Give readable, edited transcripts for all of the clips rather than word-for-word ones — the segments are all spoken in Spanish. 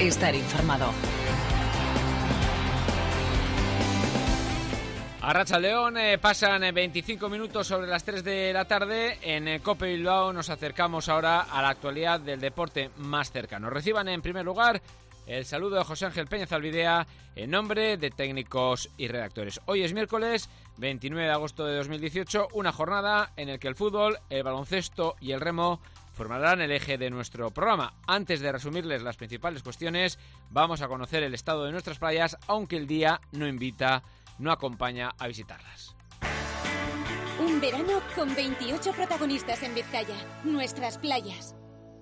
estar informado. Arratsaldeon, pasan 25 minutos sobre las 3 de la tarde. En COPE Bilbao nos acercamos ahora a la actualidad del deporte más cercano. Reciban en primer lugar el saludo de José Ángel Peña Zalbidea en nombre de técnicos y redactores. Hoy es miércoles 29 de agosto de 2018, una jornada en la que el fútbol, el baloncesto y el remo formarán el eje de nuestro programa. Antes de resumirles las principales cuestiones, vamos a conocer el estado de nuestras playas, aunque el día no acompaña a visitarlas. Un verano con 28 protagonistas en Vizcaya, nuestras playas.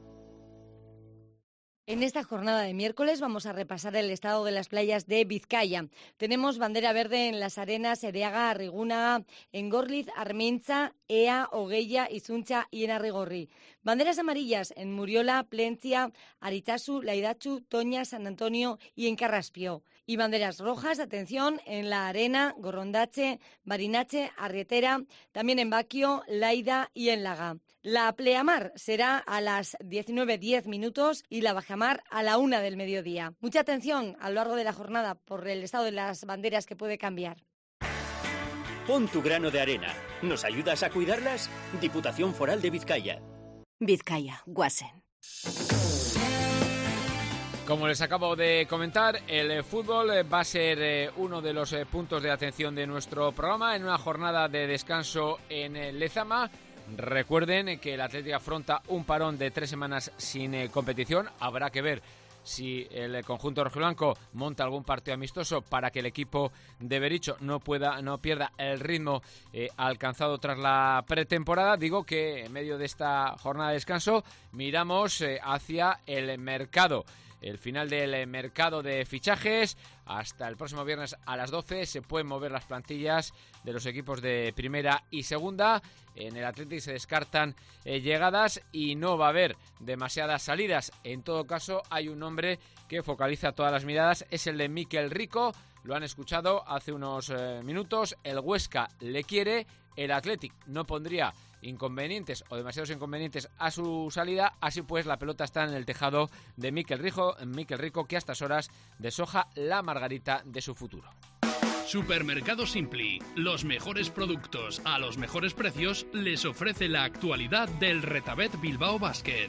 En esta jornada de miércoles vamos a repasar el estado de las playas de Vizcaya. Tenemos bandera verde en Las Arenas, Ereaga, Arrigúnaga, en Gorliz, Armintza, Ea, Ogueilla, Izuntza y en Arrigorri. Banderas amarillas en Muriola, Plentzia, Aritxasu, Laidatxu, Toña, San Antonio y en Carraspio. Y banderas rojas, atención, en La Arena, Gorrondache, Barinache, Arrietera, también en Baquio, Laida y en Laga. La pleamar será a las 19:10 y la bajamar a la 1 del mediodía. Mucha atención a lo largo de la jornada por el estado de las banderas que puede cambiar. Pon tu grano de arena. ¿Nos ayudas a cuidarlas? Diputación Foral de Vizcaya. Vizcaya, Guasen. Como les acabo de comentar, el fútbol va a ser uno de los puntos de atención de nuestro programa en una jornada de descanso en Lezama. Recuerden que el Athletic afronta un parón de 3 semanas sin competición. Habrá que ver si el conjunto rojiblanco monta algún partido amistoso para que el equipo de Berizzo no pierda el ritmo alcanzado tras la pretemporada. Digo que en medio de esta jornada de descanso miramos hacia el mercado. El final del mercado de fichajes. Hasta el próximo viernes a las 12 se pueden mover las plantillas de los equipos de primera y segunda. En el Athletic se descartan llegadas y no va a haber demasiadas salidas. En todo caso, hay un nombre que focaliza todas las miradas. Es el de Mikel Rico. Lo han escuchado hace unos minutos. El Huesca le quiere. El Athletic no pondría inconvenientes o demasiados inconvenientes a su salida. Así pues, la pelota está en el tejado de Mikel Rico, que a estas horas deshoja la margarita de su futuro. Supermercado Simpli, los mejores productos a los mejores precios, les ofrece la actualidad del Retabet Bilbao Basket.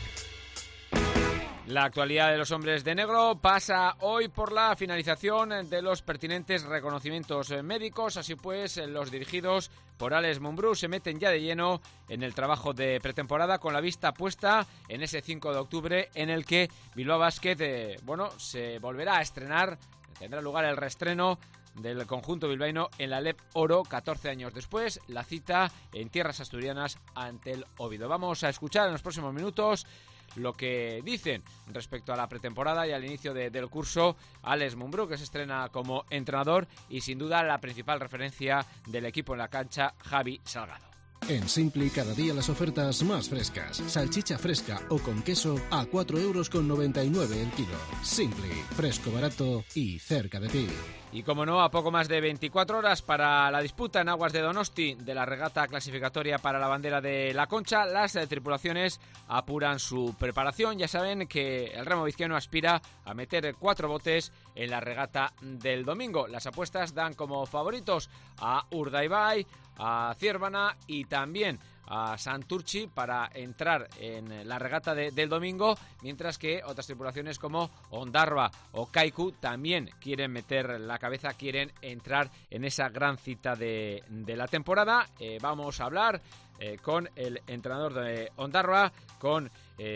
La actualidad de los hombres de negro pasa hoy por la finalización de los pertinentes reconocimientos médicos. Así pues, los dirigidos por Alex Mumbrú se meten ya de lleno en el trabajo de pretemporada, con la vista puesta en ese 5 de octubre en el que Bilbao Basket se volverá a estrenar. Tendrá lugar el reestreno del conjunto bilbaíno en la LEP Oro 14 años después. La cita en tierras asturianas ante el Oviedo. Vamos a escuchar en los próximos minutos lo que dicen respecto a la pretemporada y al inicio del curso Alex Mumbrú, que se estrena como entrenador, y sin duda la principal referencia del equipo en la cancha, Javi Salgado. En Simpli cada día las ofertas más frescas. Salchicha fresca o con queso a 4,99 € el kilo. Simpli, fresco, barato y cerca de ti. Y como no, a poco más de 24 horas para la disputa en aguas de Donosti de la regata clasificatoria para la bandera de la Concha, las tripulaciones apuran su preparación. Ya saben que el remo vizcaíno aspira a meter 4 botes en la regata del domingo. Las apuestas dan como favoritos a Urdaibai, a Ciervana y también a Santurchi para entrar en la regata del domingo, mientras que otras tripulaciones como Ondarroa o Kaiku también quieren meter la cabeza, quieren entrar en esa gran cita de la temporada. Vamos a hablar con el entrenador de Ondarroa, con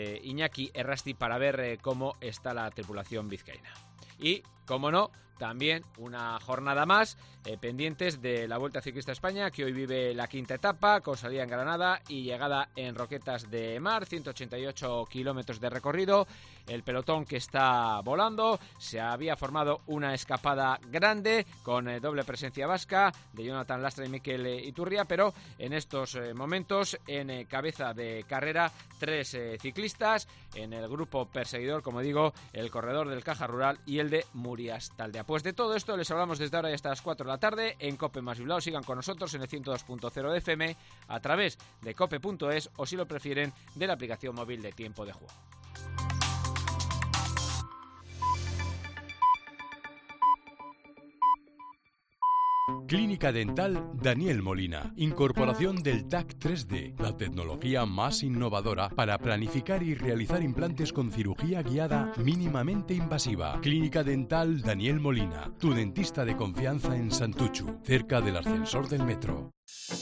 Iñaki Errasti, para ver cómo está la tripulación vizcaína. Y, como no, también una jornada más pendientes de la Vuelta Ciclista a España, que hoy vive la quinta etapa, con salida en Granada y llegada en Roquetas de Mar, 188 kilómetros de recorrido. El pelotón que está volando. Se había formado una escapada grande con doble presencia vasca de Jonathan Lastra y Mikel Iturria, pero en estos momentos en cabeza de carrera 3 ciclistas. En el grupo perseguidor, como digo, el corredor del Caja Rural y el de Murias Taldea. Pues de todo esto les hablamos desde ahora y hasta las 4 de la tarde en COPE más Bilbao. Sigan con nosotros en el 102.0 de FM, a través de cope.es o, si lo prefieren, de la aplicación móvil de Tiempo de Juego. Clínica Dental Daniel Molina. Incorporación del TAC 3D, la tecnología más innovadora para planificar y realizar implantes con cirugía guiada mínimamente invasiva. Clínica Dental Daniel Molina, tu dentista de confianza en Santuchu, cerca del ascensor del metro.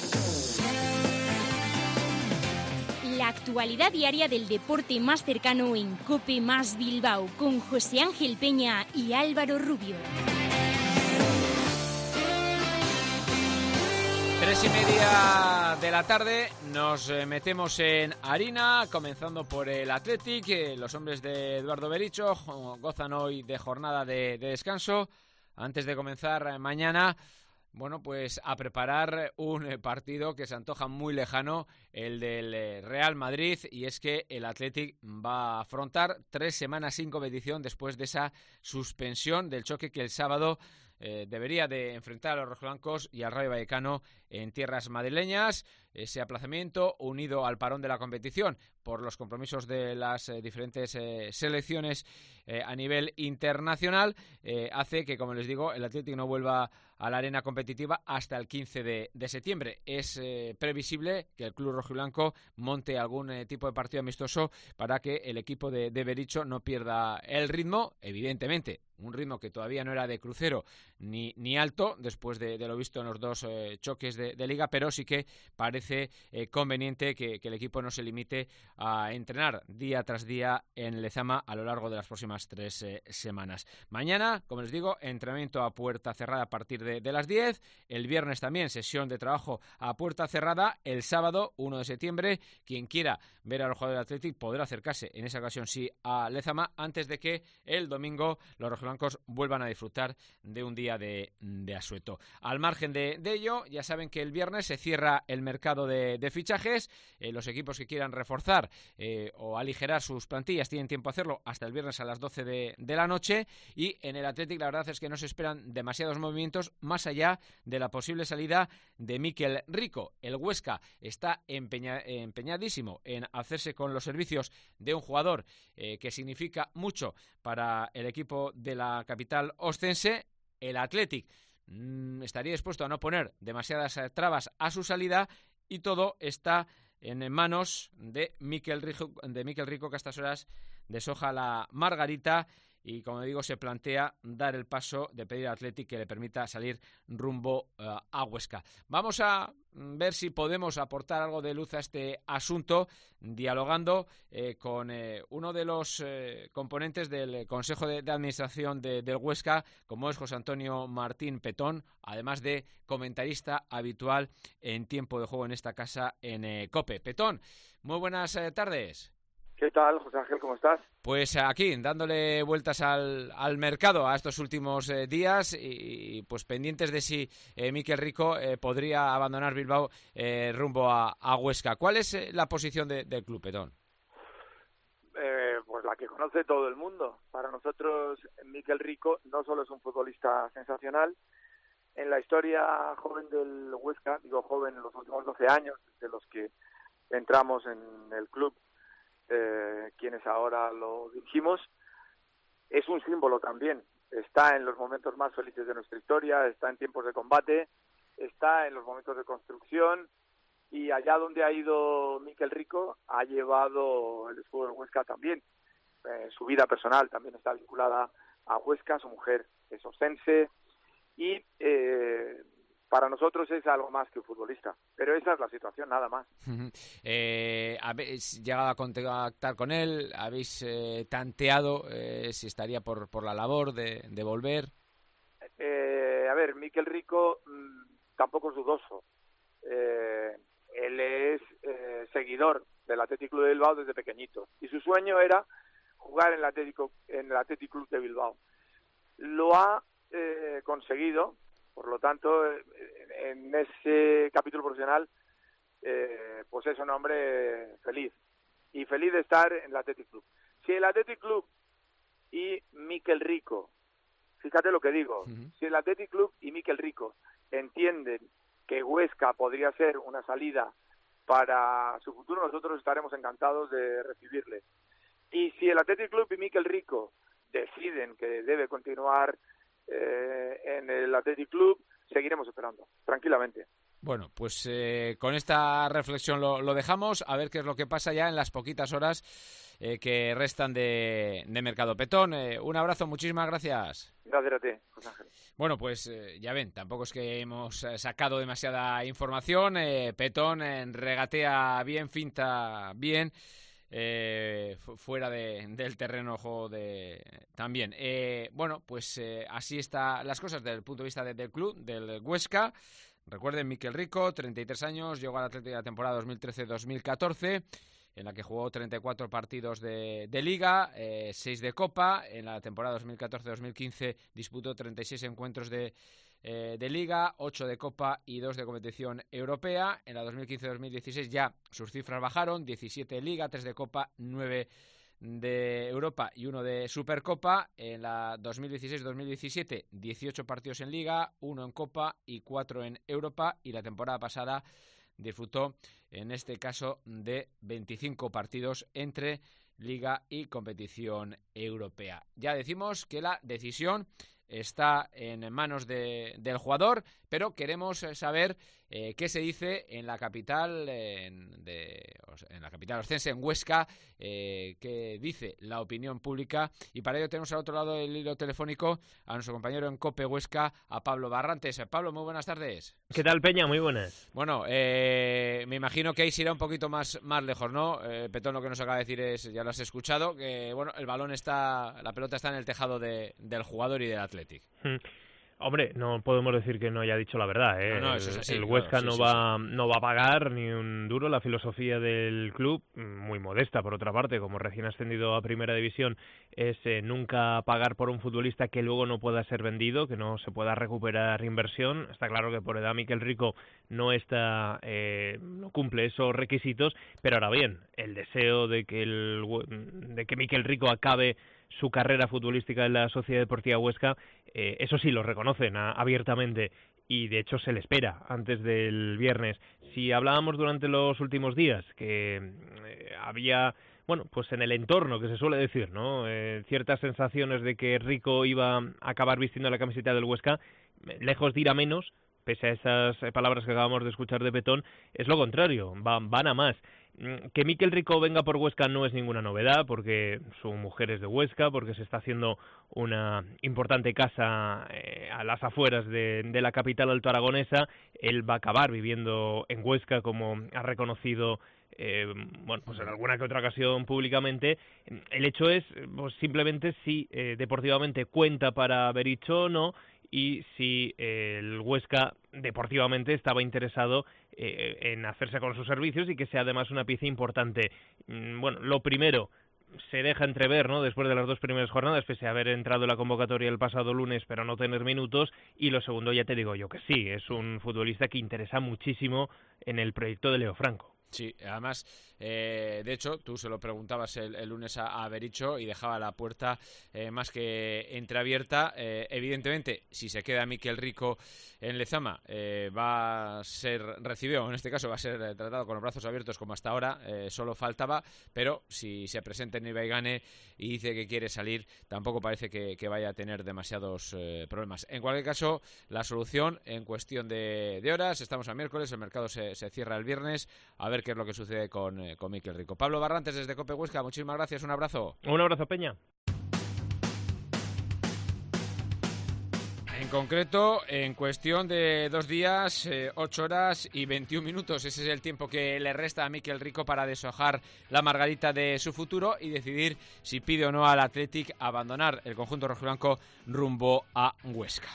La actualidad diaria del deporte más cercano en COPE más Bilbao, con José Ángel Peña y Álvaro Rubio. 3:30 de la tarde, nos metemos en harina, comenzando por el Athletic. Los hombres de Eduardo Bericho gozan hoy de jornada de descanso. Antes de comenzar mañana, bueno, pues a preparar un partido que se antoja muy lejano, el del Real Madrid, y es que el Athletic va a afrontar 3 semanas sin competición después de esa suspensión del choque que el sábado debería de enfrentar a los rojiblancos y al Rayo Vallecano en tierras madrileñas. Ese aplazamiento, unido al parón de la competición por los compromisos de las diferentes selecciones a nivel internacional, hace que, como les digo, el Athletic no vuelva a la arena competitiva hasta el 15 de septiembre. Es previsible que el club rojiblanco monte algún tipo de partido amistoso para que el equipo de Bericho no pierda el ritmo, evidentemente, un ritmo que todavía no era de crucero ni alto después de lo visto en los dos choques de Liga, pero sí que parece conveniente que el equipo no se limite a entrenar día tras día en Lezama a lo largo de las próximas 3 semanas. Mañana, como les digo, entrenamiento a puerta cerrada a partir de las 10. El viernes también sesión de trabajo a puerta cerrada. El sábado, 1 de septiembre, quien quiera ver a los jugadores del Athletic podrá acercarse, en esa ocasión sí, a Lezama, antes de que el domingo los rojiblancos vuelvan a disfrutar de un día de asueto. Al margen de ello, ya saben que el viernes se cierra el mercado de fichajes. Los equipos que quieran reforzar o aligerar sus plantillas tienen tiempo a hacerlo hasta el viernes a las 12 de la noche, y en el Athletic la verdad es que no se esperan demasiados movimientos más allá de la posible salida de Mikel Rico. El Huesca está empeñadísimo en hacerse con los servicios de un jugador que significa mucho para el equipo de la capital oscense. El Athletic estaría dispuesto a no poner demasiadas trabas a su salida, y todo está en manos de Mikel Rico, que a estas horas deshoja la margarita y, como digo, se plantea dar el paso de pedir al Athletic que le permita salir rumbo a Huesca. Vamos a ver si podemos aportar algo de luz a este asunto dialogando con uno de los componentes del Consejo de Administración del Huesca, como es José Antonio Martín Petón, además de comentarista habitual en tiempo de juego en esta casa en COPE. Petón, muy buenas tardes. ¿Qué tal, José Ángel? ¿Cómo estás? Pues aquí, dándole vueltas al mercado a estos últimos días y pues pendientes de si Mikel Rico podría abandonar Bilbao rumbo a Huesca. ¿Cuál es la posición del club, Petón? Pues la que conoce todo el mundo. Para nosotros, Mikel Rico no solo es un futbolista sensacional. En la historia joven del Huesca, digo joven en los últimos 12 años, de los que entramos en el club, quienes ahora lo dirigimos, es un símbolo también. Está en los momentos más felices de nuestra historia, está en tiempos de combate, está en los momentos de construcción, y allá donde ha ido Mikel Rico ha llevado el escudo del Huesca también. Su vida personal también está vinculada a Huesca, su mujer es oscense, y para nosotros es algo más que un futbolista, pero esa es la situación, nada más. ¿Habéis llegado a contactar con él? ¿Habéis tanteado si estaría por la labor de volver? A ver, Mikel Rico tampoco es dudoso. Él es seguidor del Athletic Club de Bilbao desde pequeñito, y su sueño era jugar en el Athletic Club de Bilbao. Lo ha conseguido. Por lo tanto, en ese capítulo profesional, pues es un hombre feliz. Y feliz de estar en el Athletic Club. Si el Athletic Club y Mikel Rico, fíjate lo que digo, si el Athletic Club y Mikel Rico entienden que Huesca podría ser una salida para su futuro, nosotros estaremos encantados de recibirle. Y si el Athletic Club y Mikel Rico deciden que debe continuar en el Athletic Club, seguiremos esperando, tranquilamente. Bueno, pues con esta reflexión lo dejamos, a ver qué es lo que pasa ya en las poquitas horas que restan de Mercado Petón. Un abrazo, muchísimas gracias. Gracias a ti, José Ángel. Bueno, pues ya ven, tampoco es que hemos sacado demasiada información. Petón regatea bien, finta bien. Fuera del terreno de juego también. Bueno, pues así están las cosas desde el punto de vista del club, del Huesca. Recuerden, Mikel Rico, 33 años, llegó al Atlético de la temporada 2013-2014, en la que jugó 34 partidos de Liga, 6 de Copa. En la temporada 2014-2015 disputó 36 encuentros de Liga, 8 de Copa y 2 de competición europea. En la 2015-2016 ya sus cifras bajaron, 17 de Liga, 3 de Copa, 9 de Europa y 1 de Supercopa. En la 2016-2017 18 partidos en Liga, 1 en Copa y 4 en Europa, y la temporada pasada disfrutó en este caso de 25 partidos entre Liga y competición europea. Ya decimos que la decisión está en manos del jugador, pero queremos saber qué se dice en la capital en la capital oscense, en Huesca, qué dice la opinión pública, y para ello tenemos al otro lado del hilo telefónico a nuestro compañero en COPE Huesca, a Pablo Barrantes. Pablo, muy buenas tardes. ¿Qué tal, Peña? Muy buenas. Bueno, me imagino que ahí se irá un poquito más lejos, ¿no? Petón, lo que nos acaba de decir es, ya lo has escuchado, que bueno, la pelota está en el tejado del jugador y del Athletic. Hombre, no podemos decir que no haya dicho la verdad, ¿eh? No, eso es así, el Huesca claro, no va a pagar ni un duro. La filosofía del club, muy modesta por otra parte, como recién ascendido a Primera División, es nunca pagar por un futbolista que luego no pueda ser vendido, que no se pueda recuperar inversión. Está claro que por edad Mikel Rico no cumple esos requisitos, pero ahora bien, el deseo de que Mikel Rico acabe su carrera futbolística en la Sociedad Deportiva Huesca, eso sí lo reconocen abiertamente, y de hecho se le espera antes del viernes. Si hablábamos durante los últimos días que había, bueno, pues en el entorno, que se suele decir, ¿no?, ciertas sensaciones de que Rico iba a acabar vistiendo la camiseta del Huesca, lejos de ir a menos, pese a esas palabras que acabamos de escuchar de Petón, es lo contrario, van a más. Que Mikel Rico venga por Huesca no es ninguna novedad, porque su mujer es de Huesca, porque se está haciendo una importante casa a las afueras de la capital altoaragonesa. Él va a acabar viviendo en Huesca, como ha reconocido bueno, pues en alguna que otra ocasión públicamente. El hecho es pues, simplemente si deportivamente cuenta para Berizzo o no, y si el Huesca deportivamente estaba interesado en hacerse con sus servicios y que sea además una pieza importante. Bueno, lo primero se deja entrever, ¿no?, después de las 2 primeras jornadas, pese a haber entrado en la convocatoria el pasado lunes pero no tener minutos, y lo segundo ya te digo yo que sí, es un futbolista que interesa muchísimo en el proyecto de Leo Franco. Sí, además, de hecho, tú se lo preguntabas el lunes a Berizzo y dejaba la puerta más que entreabierta. Evidentemente, si se queda Mikel Rico en Lezama, va a ser recibido, en este caso va a ser tratado con los brazos abiertos como hasta ahora, solo faltaba, pero si se presenta en Ibaigane y dice que quiere salir, tampoco parece que vaya a tener demasiados problemas. En cualquier caso, la solución en cuestión de horas, estamos a miércoles, el mercado se cierra el viernes, a ver qué es lo que sucede con Mikel Rico. Pablo Barrantes desde COPE Huesca, muchísimas gracias, un abrazo. Un abrazo, Peña. En concreto, en cuestión de 2 días, 8 horas y 21 minutos, ese es el tiempo que le resta a Mikel Rico para deshojar la margarita de su futuro y decidir si pide o no al Athletic abandonar el conjunto rojiblanco rumbo a Huesca.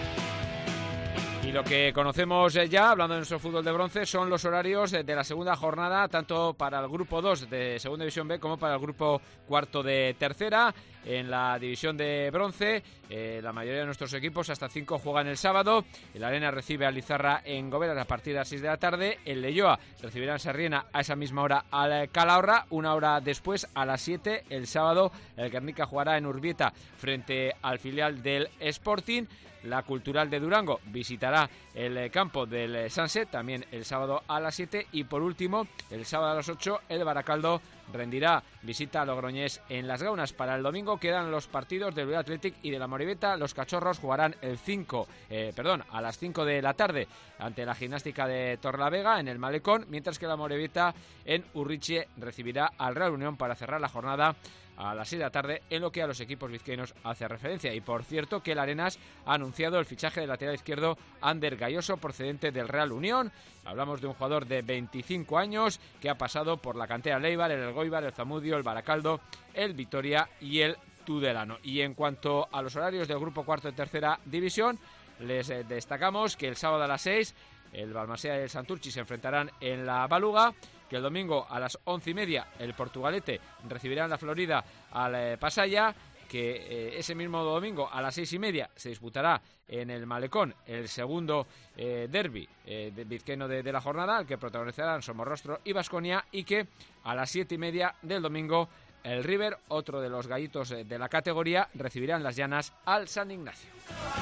Y lo que conocemos ya, hablando de nuestro fútbol de bronce, son los horarios de la segunda jornada, tanto para el grupo 2 de Segunda División B como para el grupo cuarto de Tercera. En la división de bronce, la mayoría de nuestros equipos, hasta 5, juegan el sábado. El Arena recibe a Lizarra en Goberas a partir de las 6 de la tarde. El Leioa recibirá en Sarriena a esa misma hora al Calahorra. 1 hora después, a las 7, el sábado, el Guernica jugará en Urbieta frente al filial del Sporting. La Cultural de Durango visitará el campo del Sanse, también el sábado a las 7. Y por último, el sábado a las 8, el Baracaldo rendirá visita a Logroñés en Las Gaunas. Para el domingo quedan los partidos del Real Athletic y de la Moribeta. Los cachorros jugarán a las 5 de la tarde ante la Gimnástica de Torrelavega en el Malecón, mientras que la Moribeta en Urriche recibirá al Real Unión para cerrar la jornada a las 6 de la tarde, en lo que a los equipos vizcaínos hace referencia. Y por cierto que el Arenas ha anunciado el fichaje del lateral izquierdo Ander Gayoso, procedente del Real Unión. Hablamos de un jugador de 25 años que ha pasado por la cantera Leibar, el Elgoibar, el Zamudio, el Baracaldo, el Vitoria y el Tudelano. Y en cuanto a los horarios del grupo cuarto de tercera división, les destacamos que el sábado a las 6 el Balmaseda y el Santurchi se enfrentarán en la Baluga, que el domingo a las 11:30 el Portugalete recibirá en la Florida al Pasaya, que ese mismo domingo a las 6:30 se disputará en el Malecón el segundo derbi vizcaíno de la jornada, el que protagonizarán Somorrostro y Baskonia, y que a las 7:30 del domingo el River, otro de los gallitos de la categoría, recibirá en Las Llanas al San Ignacio.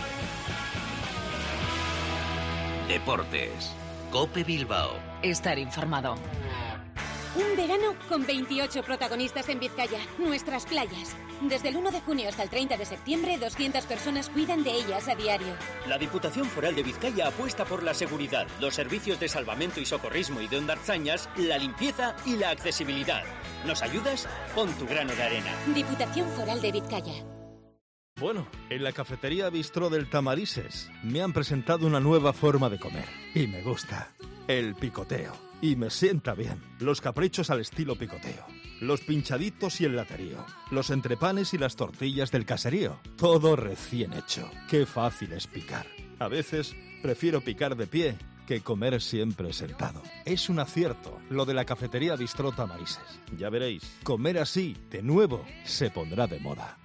Deportes. COPE Bilbao. Estar informado. Un verano con 28 protagonistas en Vizcaya, nuestras playas. Desde el 1 de junio hasta el 30 de septiembre, 200 personas cuidan de ellas a diario. La Diputación Foral de Vizcaya apuesta por la seguridad, los servicios de salvamento y socorrismo y de hondarzañas, la limpieza y la accesibilidad. ¿Nos ayudas? Pon tu grano de arena. Diputación Foral de Vizcaya. Bueno, en la cafetería Bistró del Tamarises me han presentado una nueva forma de comer. Y me gusta. El picoteo. Y me sienta bien. Los caprichos al estilo picoteo. Los pinchaditos y el laterío. Los entrepanes y las tortillas del caserío. Todo recién hecho. Qué fácil es picar. A veces prefiero picar de pie que comer siempre sentado. Es un acierto lo de la cafetería Bistró Tamarises. Ya veréis, comer así, de nuevo, se pondrá de moda.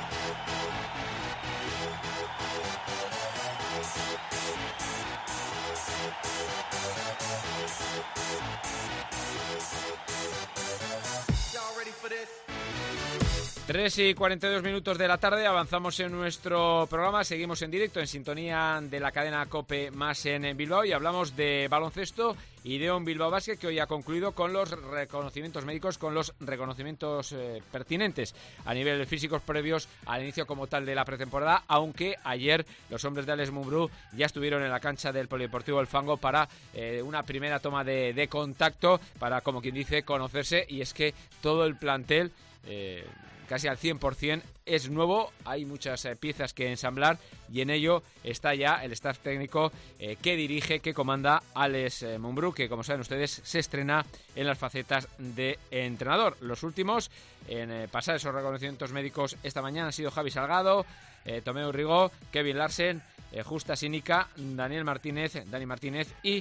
Tres y 42 minutos de la tarde, avanzamos en nuestro programa, seguimos en directo en sintonía de la cadena COPE más en Bilbao y hablamos de baloncesto y de un Bilbao Basket que hoy ha concluido con los reconocimientos médicos, con los reconocimientos pertinentes a nivel físicos previos al inicio como tal de la pretemporada, aunque ayer los hombres de Alex Mumbrú ya estuvieron en la cancha del Polideportivo El Fango para una primera toma de contacto, para, como quien dice, conocerse, y es que todo el plantel casi al 100% es nuevo, hay muchas piezas que ensamblar y en ello está ya el staff técnico que dirige, que comanda Alex Mumbrú, que como saben ustedes se estrena en las facetas de entrenador. Los últimos en pasar esos reconocimientos médicos esta mañana han sido Javi Salgado, Tomeu Rigó, Kevin Larsen, Justa Sinica, Dani Martínez y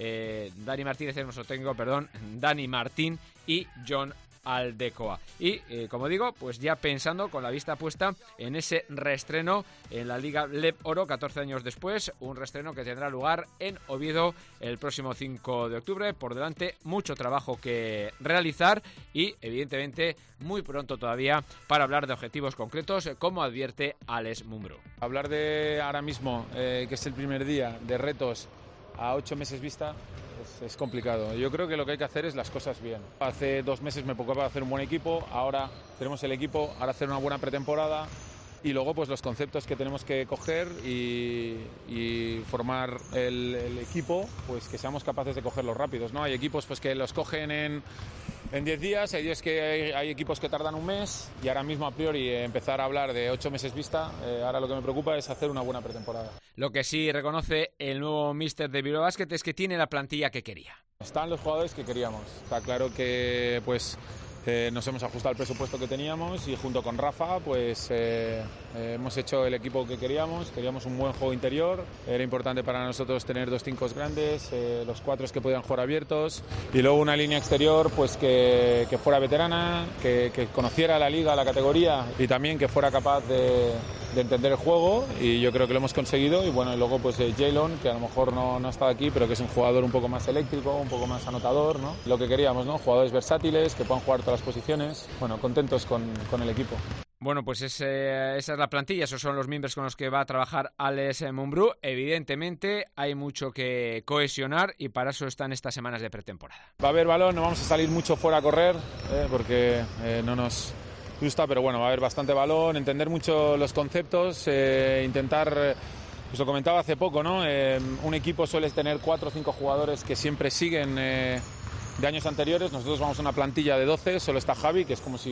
Dani Martín y John Aldecoa. Y como digo, pues ya pensando con la vista puesta en ese reestreno en la Liga LEB Oro 14 años después, un reestreno que tendrá lugar en Oviedo el próximo 5 de octubre. Por delante mucho trabajo que realizar y evidentemente muy pronto todavía para hablar de objetivos concretos, como advierte Alex Mumbrú. Hablar de ahora mismo, que es el primer día, de retos a 8 meses vista, es complicado. Yo creo que lo que hay que hacer es las cosas bien. Hace 2 meses me preocupaba hacer un buen equipo, ahora tenemos el equipo, ahora hacer una buena pretemporada y luego pues los conceptos que tenemos que coger y formar el equipo, pues que seamos capaces de cogerlos rápidos, ¿no? Hay equipos pues que los cogen en 10 días, hay equipos que tardan un mes y ahora mismo a priori empezar a hablar de 8 meses vista, ahora lo que me preocupa es hacer una buena pretemporada. Lo que sí reconoce el nuevo míster de Bilbao Basket es que tiene la plantilla que quería. Están los jugadores que queríamos, está claro que pues nos hemos ajustado al presupuesto que teníamos y junto con Rafa pues hemos hecho el equipo que queríamos un buen juego interior, era importante para nosotros tener 2 5 grandes, los 4 que podían jugar abiertos y luego una línea exterior pues que fuera veterana, que conociera la liga, la categoría y también que fuera capaz de entender el juego, y yo creo que lo hemos conseguido. Y bueno, y luego pues Jaylon, que a lo mejor no ha estado aquí, pero que es un jugador un poco más eléctrico, un poco más anotador, ¿no? Lo que queríamos, ¿no? Jugadores versátiles que puedan jugar todas las posiciones. Bueno, contentos con el equipo. Bueno, pues esa es la plantilla, esos son los miembros con los que va a trabajar Alex Mumbrú. Evidentemente hay mucho que cohesionar y para eso están estas semanas de pretemporada. Va a haber balón, no vamos a salir mucho fuera a correr porque no nos gusta, pero bueno, va a haber bastante balón, entender mucho los conceptos, intentar, pues lo comentaba hace poco, ¿no? Un equipo suele tener 4 o 5 jugadores que siempre siguen de años anteriores. Nosotros vamos a una plantilla de 12, solo está Javi, que es como si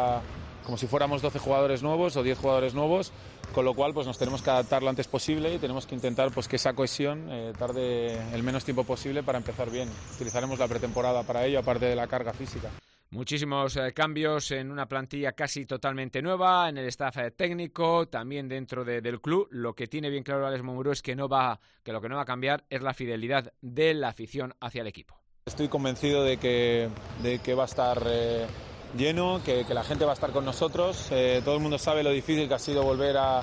fuéramos 12 jugadores nuevos o 10 jugadores nuevos, con lo cual pues nos tenemos que adaptar lo antes posible y tenemos que intentar pues que esa cohesión tarde el menos tiempo posible para empezar bien. Utilizaremos la pretemporada para ello, aparte de la carga física. Muchísimos cambios en una plantilla casi totalmente nueva, en el staff técnico, también dentro del club. Lo que tiene bien claro Alex Mumbrú es que lo que no va a cambiar es la fidelidad de la afición hacia el equipo. Estoy convencido de que va a estar lleno, que la gente va a estar con nosotros. Todo el mundo sabe lo difícil que ha sido volver a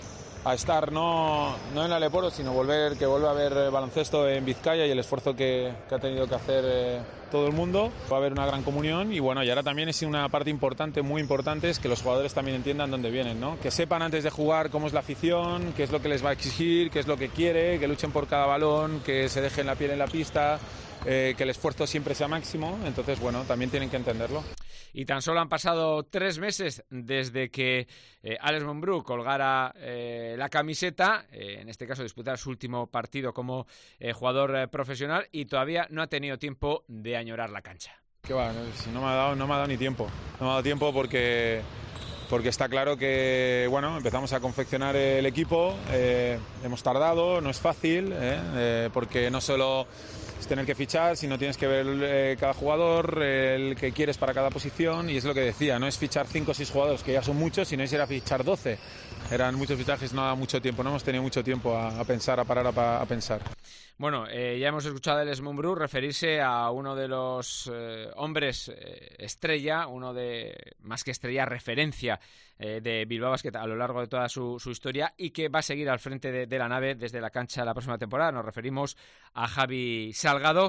estar no en la Leporo, sino que vuelva a haber baloncesto en Vizcaya y el esfuerzo que ha tenido que hacer todo el mundo. Va a haber una gran comunión y bueno, y ahora también es una parte importante, muy importante, es que los jugadores también entiendan dónde vienen, ¿no? Que sepan antes de jugar cómo es la afición, qué es lo que les va a exigir, qué es lo que quiere, que luchen por cada balón, que se dejen la piel en la pista, que el esfuerzo siempre sea máximo. Entonces, bueno, también tienen que entenderlo. Y tan solo han pasado 3 meses desde que Alex Mumbrú colgara la camiseta, en este caso disputar su último partido como jugador profesional, y todavía no ha tenido tiempo de añorar la cancha. Que va, no me ha dado ni tiempo. No me ha dado tiempo porque está claro que bueno, empezamos a confeccionar el equipo, hemos tardado, no es fácil, porque no solo es tener que fichar, sino tienes que ver cada jugador, el que quieres para cada posición, y es lo que decía, no es fichar 5 o 6 jugadores, que ya son muchos, sino es ir a fichar 12. Eran muchos fichajes, no da mucho tiempo, no hemos tenido mucho tiempo a pensar, a parar a pensar. Bueno, ya hemos escuchado a Alex Mumbrú referirse a uno de los hombres estrella, uno de, más que estrella, referencia de Bilbao Basket a lo largo de toda su historia, y que va a seguir al frente de la nave desde la cancha la próxima temporada. Nos referimos a Javi Salgado,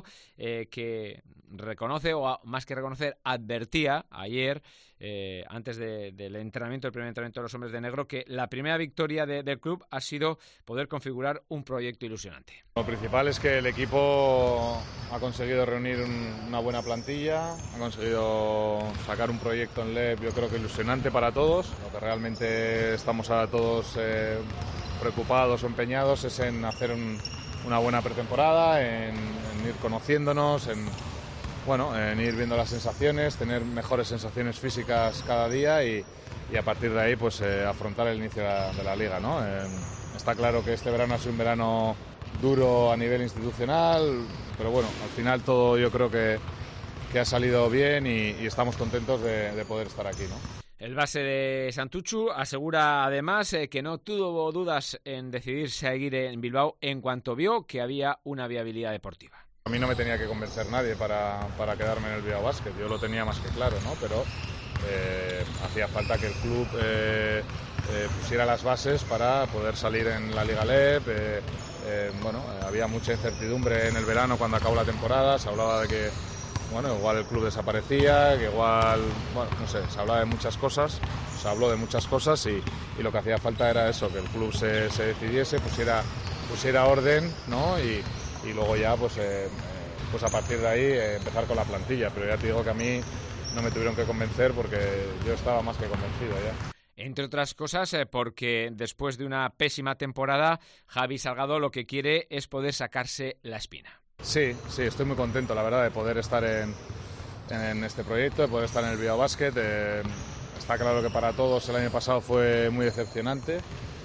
que reconoce, o más que reconocer, advertía ayer, antes del entrenamiento, el primer entrenamiento de los hombres de negro, que la primera victoria del club ha sido poder configurar un proyecto ilusionante. Lo principal es que el equipo ha conseguido reunir una buena plantilla, ha conseguido sacar un proyecto en LEP, yo creo que ilusionante para todos. Lo que realmente estamos ahora todos preocupados o empeñados es en hacer una buena pretemporada, en ir conociéndonos, en ir viendo las sensaciones, tener mejores sensaciones físicas cada día y a partir de ahí pues afrontar el inicio de la liga, ¿no? Está claro que este verano ha sido un verano duro a nivel institucional, pero bueno, al final todo yo creo que ha salido bien y estamos contentos de poder estar aquí, ¿no? El base de Santuchu asegura además que no tuvo dudas en decidir seguir en Bilbao en cuanto vio que había una viabilidad deportiva. A mí no me tenía que convencer nadie para quedarme en el Bilbao Basket, yo lo tenía más que claro, ¿no? Pero hacía falta que el club pusiera las bases para poder salir en la Liga LEP. Había mucha incertidumbre en el verano cuando acabó la temporada, se hablaba de que igual el club desaparecía, que igual, se hablaba de muchas cosas, se habló de muchas cosas y lo que hacía falta era eso, que el club se decidiese, pusiera orden, ¿no? Y luego ya pues a partir de ahí empezar con la plantilla, pero ya te digo que a mí no me tuvieron que convencer porque yo estaba más que convencido ya. Entre otras cosas, porque después de una pésima temporada, Javi Salgado lo que quiere es poder sacarse la espina. Sí, estoy muy contento, la verdad, de poder estar en este proyecto, de poder estar en el Bilbao Basket. Está claro que para todos el año pasado fue muy decepcionante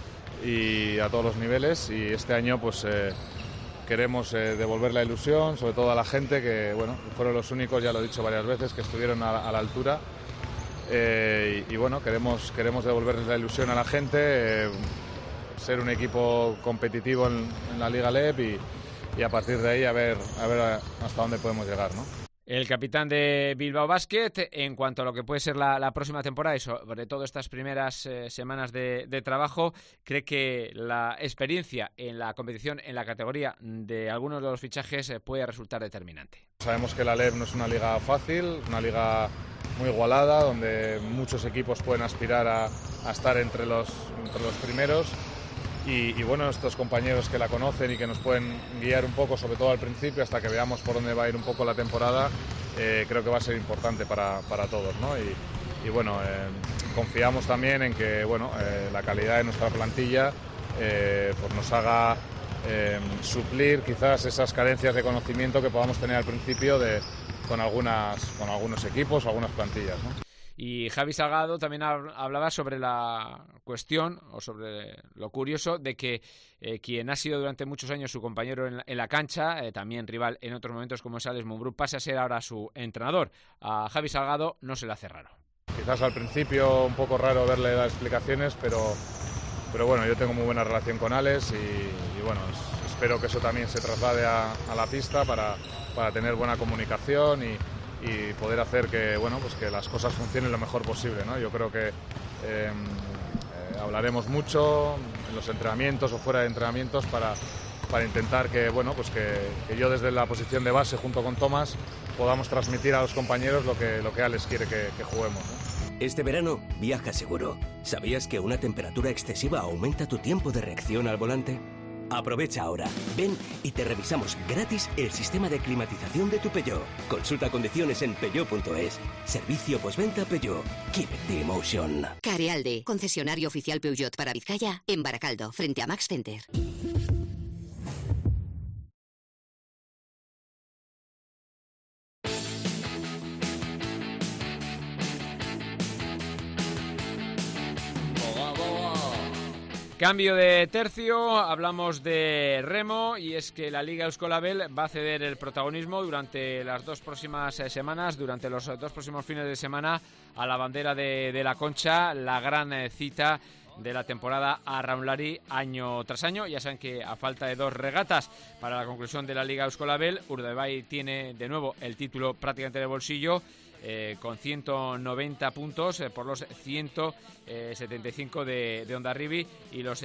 y a todos los niveles, y este año pues queremos devolver la ilusión, sobre todo a la gente que fueron los únicos, ya lo he dicho varias veces, que estuvieron a la altura. Queremos devolverles la ilusión a la gente, ser un equipo competitivo en la Liga LEP y a partir de ahí a ver hasta dónde podemos llegar, ¿no? El capitán de Bilbao Basket, en cuanto a lo que puede ser la próxima temporada y sobre todo estas primeras semanas de trabajo, cree que la experiencia en la competición, en la categoría de algunos de los fichajes puede resultar determinante. Sabemos que la LEB no es una liga fácil, una liga muy igualada, donde muchos equipos pueden aspirar a estar entre los primeros. Y bueno, estos compañeros que la conocen y que nos pueden guiar un poco, sobre todo al principio, hasta que veamos por dónde va a ir un poco la temporada, creo que va a ser importante para todos, ¿no? Y bueno, confiamos también en que la calidad de nuestra plantilla pues nos haga suplir quizás esas carencias de conocimiento que podamos tener al principio con algunos equipos o algunas plantillas, ¿no? Y Javi Salgado también hablaba sobre la cuestión, o sobre lo curioso, de que quien ha sido durante muchos años su compañero en la cancha, también rival en otros momentos como es Alex Mumbrú, pase a ser ahora su entrenador. A Javi Salgado no se le hace raro. Quizás al principio un poco raro verle dar explicaciones, pero bueno, yo tengo muy buena relación con Alex y bueno, espero que eso también se traslade a la pista para tener buena comunicación y poder hacer que las cosas funcionen lo mejor posible, ¿no? Yo creo que hablaremos mucho en los entrenamientos o fuera de entrenamientos para intentar que yo desde la posición de base junto con Tomás podamos transmitir a los compañeros lo que Alex quiere que juguemos, ¿no? Este verano viaja seguro. ¿Sabías que una temperatura excesiva aumenta tu tiempo de reacción al volante? Aprovecha ahora. Ven y te revisamos gratis el sistema de climatización de tu Peugeot. Consulta condiciones en peugeot.es. Servicio postventa Peugeot. Keep the emotion. Carealde, concesionario oficial Peugeot para Vizcaya, en Baracaldo, frente a Max Center. Cambio de tercio, hablamos de remo y es que la Liga Euskolabel va a ceder el protagonismo durante las 2 próximas semanas, durante los 2 próximos fines de semana a la bandera de la Concha, la gran cita de la temporada arraunlari año tras año. Ya saben que a falta de 2 regatas para la conclusión de la Liga Euskolabel, Urdaibai tiene de nuevo el título prácticamente de bolsillo, con 190 puntos por los 175 de Hondarribia y los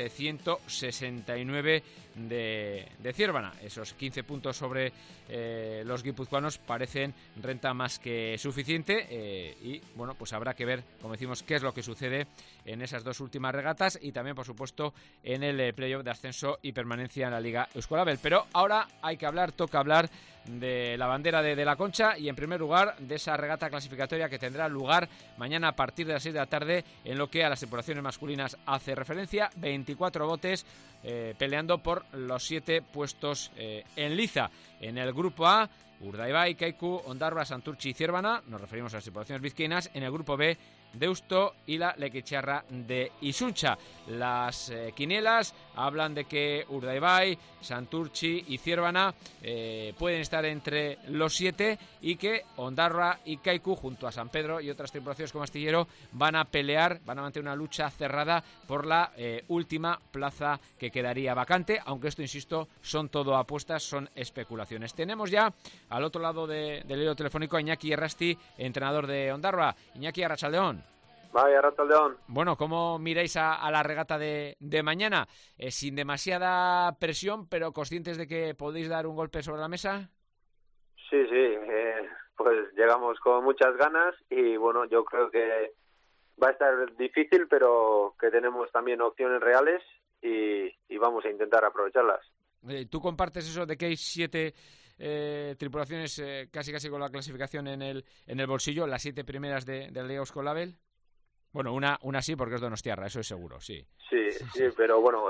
169 de Ciervana. Esos 15 puntos sobre los guipuzcoanos parecen renta más que suficiente y bueno, pues habrá que ver, como decimos, qué es lo que sucede en esas 2 últimas regatas y también, por supuesto, en el playoff de ascenso y permanencia en la Liga Euskolabel. Pero ahora toca hablar de la bandera de la Concha y en primer lugar de esa regata clasificatoria que tendrá lugar mañana a partir de las 6 de la tarde en lo que a las tripulaciones masculinas hace referencia. 24 botes peleando por los 7 puestos en liza. En el grupo A, Urdaibai, Kaiku, Ondarroa, Santurtzi y Ciervana, nos referimos a las tripulaciones vizcaínas. En el grupo B, Deusto y la Lequeitxarra de Isuncha. Las quinielas hablan de que Urdaibai, Santurtzi y Ciervana pueden estar entre los 7 y que Ondarroa y Kaiku, junto a San Pedro y otras tripulaciones como Astillero, van a mantener una lucha cerrada por la última plaza que quedaría vacante, aunque esto, insisto, son todo apuestas, son especulaciones. Tenemos ya al otro lado del hilo telefónico a Iñaki Errasti, entrenador de Ondarroa. Iñaki, arratsaldeon. Vaya, arratsaldeon. Bueno, ¿cómo miráis a la regata de mañana? Sin demasiada presión, pero conscientes de que podéis dar un golpe sobre la mesa. Sí, pues llegamos con muchas ganas y bueno, yo creo que va a estar difícil, pero que tenemos también opciones reales y vamos a intentar aprovecharlas. ¿Tú compartes eso de que hay 7 tripulaciones casi con la clasificación en el bolsillo, las 7 primeras de la Liga Euskolabel? Bueno, una sí, porque es Donostiarra, eso es seguro, sí. Sí, pero bueno,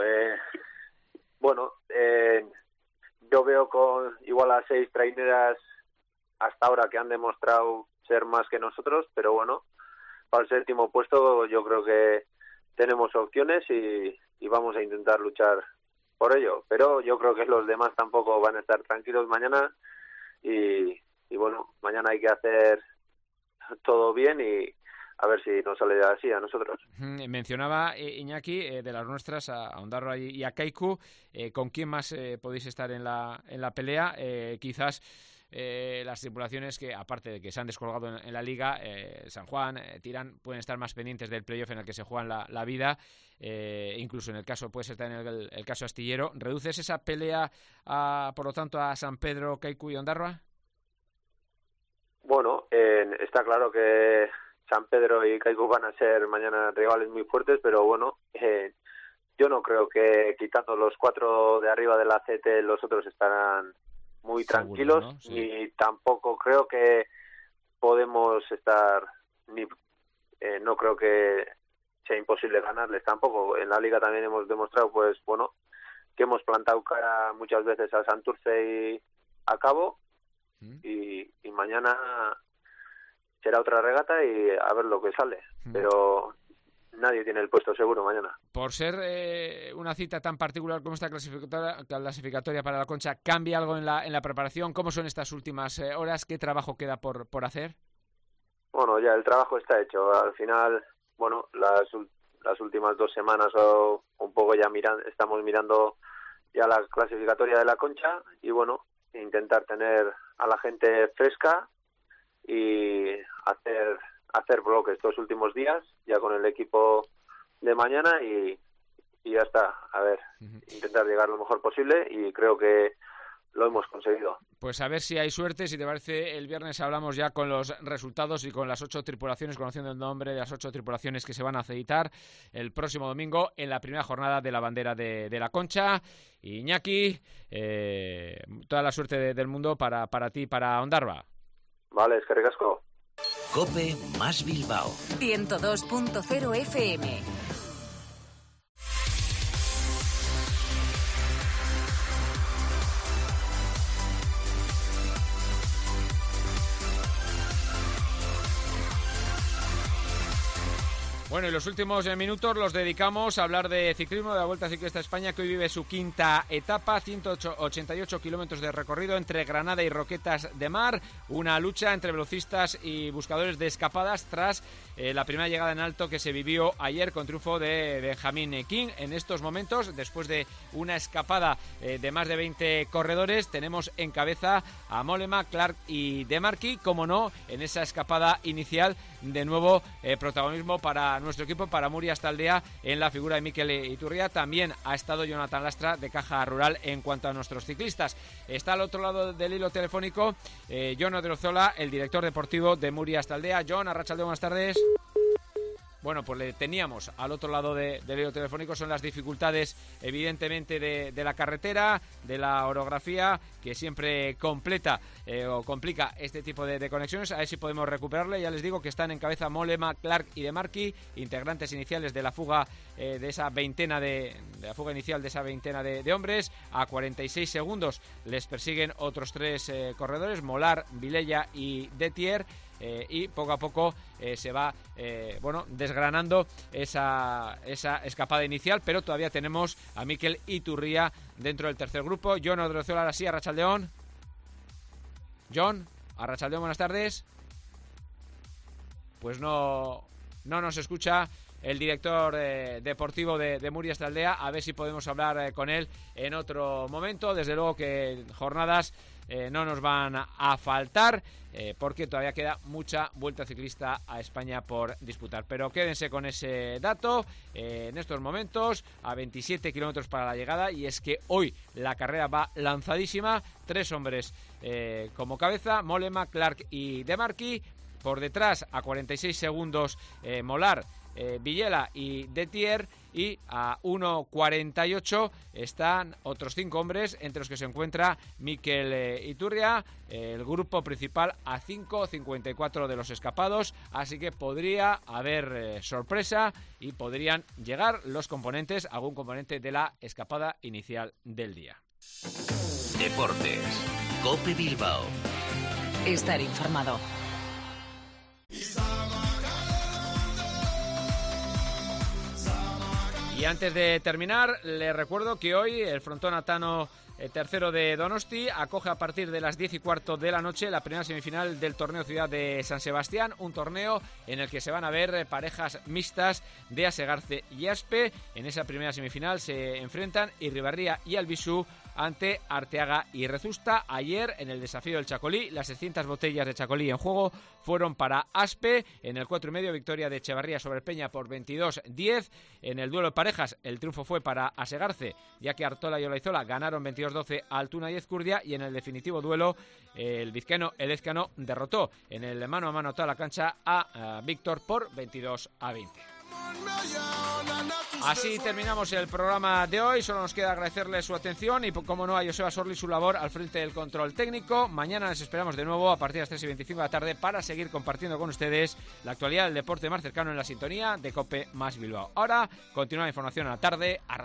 yo veo con igual a 6 traineras hasta ahora que han demostrado ser más que nosotros, pero bueno, para el 7º puesto yo creo que tenemos opciones y vamos a intentar luchar por ello, pero yo creo que los demás tampoco van a estar tranquilos mañana y bueno, mañana hay que hacer todo bien y a ver si nos sale así a nosotros. Mencionaba Iñaki de las nuestras a Ondarroa y a Kaiku. ¿Con quién más podéis estar en la pelea? Quizás las tripulaciones que, aparte de que se han descolgado en la Liga, San Juan, Tirán, pueden estar más pendientes del playoff en el que se juegan la vida, incluso en el caso, puede ser también el caso astillero. ¿Reduces esa pelea, por lo tanto, a San Pedro, Kaiku y Ondarroa? Bueno, está claro que San Pedro y Kaiku van a ser mañana rivales muy fuertes, pero bueno, yo no creo que quitando los 4 de arriba de la CT los otros estarán muy tranquilos, ¿no? Sí. Y tampoco creo que podemos estar, no creo que sea imposible ganarles tampoco. En la Liga también hemos demostrado, pues bueno, que hemos plantado cara muchas veces a Santurce y a Cabo, y mañana será otra regata y a ver lo que sale, pero nadie tiene el puesto seguro mañana. Por ser una cita tan particular como esta clasificatoria para la Concha, ¿cambia algo en la preparación? ¿Cómo son estas últimas horas? ¿Qué trabajo queda por hacer? Bueno, ya el trabajo está hecho. Al final, bueno, las últimas 2 semanas o un poco ya estamos mirando ya la clasificatoria de la Concha y bueno, intentar tener a la gente fresca y hacer bloques estos últimos días ya con el equipo de mañana y ya está. A ver, intentar llegar lo mejor posible y creo que lo hemos conseguido. Pues a ver si hay suerte. Si te parece, el viernes hablamos ya con los resultados y con las 8 tripulaciones, conociendo el nombre de las 8 tripulaciones que se van a aceitar el próximo domingo en la primera jornada de la bandera de la Concha. Iñaki, toda la suerte del mundo para ti y para Ondarroa. Vale, eskerrik asko. COPE más Bilbao 102.0 FM. Bueno, y los últimos minutos los dedicamos a hablar de ciclismo, de la Vuelta Ciclista a España, que hoy vive su 5ª etapa, 188 kilómetros de recorrido entre Granada y Roquetas de Mar, una lucha entre velocistas y buscadores de escapadas tras la primera llegada en alto que se vivió ayer con triunfo de Benjamín King. En estos momentos, después de una escapada de más de 20 corredores, tenemos en cabeza a Mollema, Clark y De Marchi, como no, en esa escapada inicial, de nuevo protagonismo para nuestro equipo, para Murias Taldea, en la figura de Mikel Iturria. También ha estado Jonathan Lastra de Caja Rural en cuanto a nuestros ciclistas. Está al otro lado del hilo telefónico Jon Odriozola, el director deportivo de Murias Taldea. Jon, arratsaldeon, buenas tardes. Bueno, pues le teníamos al otro lado del hilo telefónico. Son las dificultades, evidentemente, de la carretera, de la orografía, que siempre completa o complica este tipo de conexiones. A ver si podemos recuperarle. Ya les digo que están en cabeza Mollema, Clark y De Marchi, integrantes iniciales de la fuga de esa veintena de la fuga inicial de esa veintena de hombres. A 46 segundos les persiguen otros 3 corredores, Molar, Vilella y Detier. Y poco a poco se va desgranando esa escapada inicial, pero todavía tenemos a Mikel Iturria dentro del tercer grupo. Jon Odriozola, ahora sí, arratsaldeon. Jon, arratsaldeon, buenas tardes. Pues no nos escucha el director deportivo de Murias Taldea. A ver si podemos hablar con él en otro momento. Desde luego que jornadas no nos van a faltar, porque todavía queda mucha Vuelta Ciclista a España por disputar. Pero quédense con ese dato en estos momentos, a 27 kilómetros para la llegada, y es que hoy la carrera va lanzadísima. 3 hombres como cabeza, Mollema, Clark y De Marchi. Por detrás, a 46 segundos, Molar, Villela y Detier, y a 1.48 están otros 5 hombres, entre los que se encuentra Mikel Iturria. El grupo principal a 5.54 de los escapados, así que podría haber sorpresa y podrían llegar los componentes, algún componente de la escapada inicial del día. Deportes, COPE Bilbao. Estar informado. Y antes de terminar, les recuerdo que hoy el frontón atano tercero de Donosti, acoge a partir de las 10:15 de la noche la primera semifinal del torneo Ciudad de San Sebastián, un torneo en el que se van a ver parejas mixtas de Asegarce y Aspe. En esa primera semifinal se enfrentan Irribarría y Albisu ante Arteaga y Rezusta. Ayer, en el desafío del Chacolí, las 600 botellas de Chacolí en juego fueron para Aspe. En el 4,5, victoria de Echevarría sobre Peña por 22-10. En el duelo de parejas, el triunfo fue para Asegarce, ya que Artola y Olaizola ganaron 22-12 a Altuna y Ezcurdia. Y en el definitivo duelo, el vizcaíno Elezcano derrotó en el mano a mano toda la cancha a Víctor por 22-20. Así terminamos el programa de hoy. Solo nos queda agradecerle su atención y, como no, a Joseba Sorli su labor al frente del control técnico. Mañana les esperamos de nuevo a partir de las 3:25 de la tarde para seguir compartiendo con ustedes la actualidad del deporte más cercano en la sintonía de COPE más Bilbao. Ahora continúa la información a la tarde.